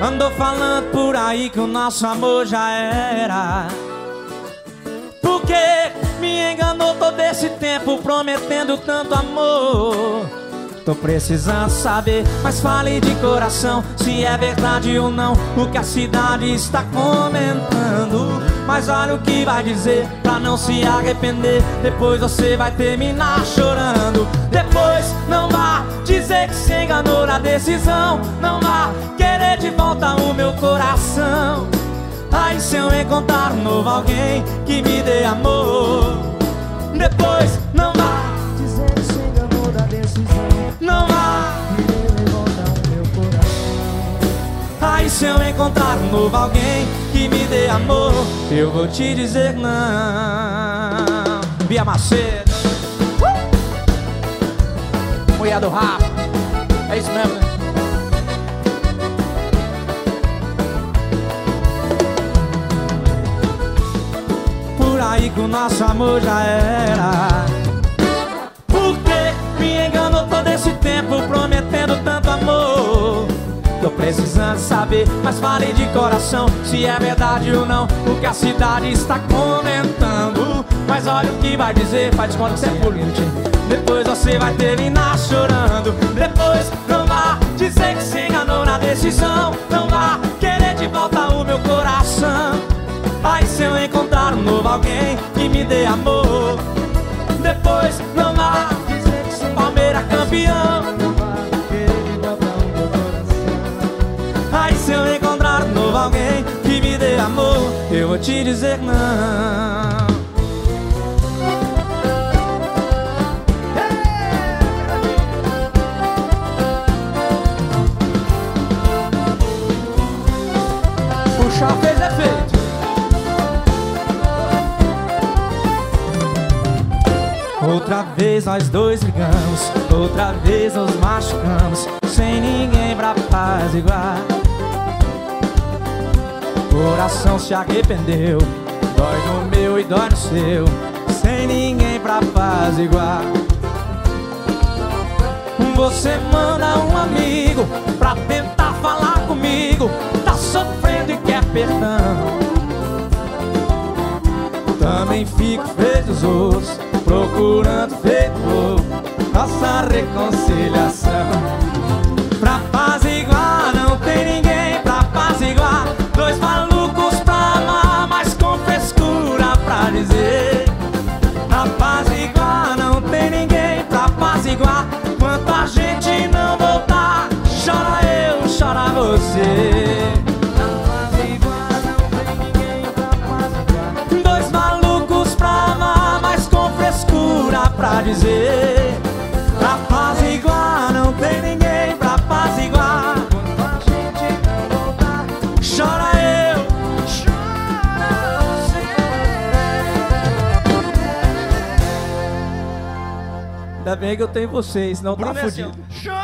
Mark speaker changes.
Speaker 1: Andou falando por aí que o nosso amor já era. Por que me enganou todo esse tempo prometendo tanto amor? Tô precisando saber, mas fale de coração, se é verdade ou não o que a cidade está comentando. Mas olha o que vai dizer pra não se arrepender. Depois você vai terminar chorando. Depois não vá dizer que se enganou na decisão. Não vá querer de volta o meu coração. Aí se eu encontrar um novo alguém que me dê amor. Depois não vá
Speaker 2: Dizer que se enganou da decisão.
Speaker 1: não vá.
Speaker 2: Querer de volta o meu coração.
Speaker 1: Aí se eu encontrar um novo alguém que me dê amor, eu vou te dizer não. Bia Macedo, mulher do rap. É isso mesmo, né? Por aí que o nosso amor já era. Por que me enganou todo esse tempo prometendo tanto amor? Tô precisando saber, mas falei de coração, se é verdade ou não o que a cidade está comentando. Mas olha o que vai dizer, faz conta que você é político. Depois você vai terminar chorando. Depois não vá dizer que se enganou na decisão. Não vá querer de volta o meu coração. Aí se eu encontrar um novo alguém que me dê amor. Depois não vá
Speaker 2: Dizer que se
Speaker 1: Palmeiras campeão.
Speaker 2: não vá querer de volta o meu coração.
Speaker 1: Aí se eu encontrar um novo alguém que me dê amor, eu vou te dizer não. Puxa, fez efeito. Outra vez nós dois brigamos, outra vez nos machucamos, sem ninguém pra apaziguar. Coração se arrependeu, dói no meu e dói no seu, sem ninguém pra apaziguar. Você manda um amigo pra tentar falar comigo, tá sofrendo e quer perdão. Também fico feito os outros, procurando feito louco nossa reconciliação. Pra apaziguar não tem ninguém pra apaziguar. Dois malucos pra amar, mas com frescura pra dizer. Pra apaziguar não tem ninguém pra apaziguar. Enquanto a gente não voltar, chora eu, chora você. Pra dizer, pra apaziguar não tem ninguém pra apaziguar.
Speaker 2: Quando a gente não voltar,
Speaker 1: Chora eu,
Speaker 2: chora você.
Speaker 1: ainda bem que eu tenho vocês, não tá
Speaker 2: Bruno é
Speaker 1: fudido.
Speaker 2: assim, ó. Chora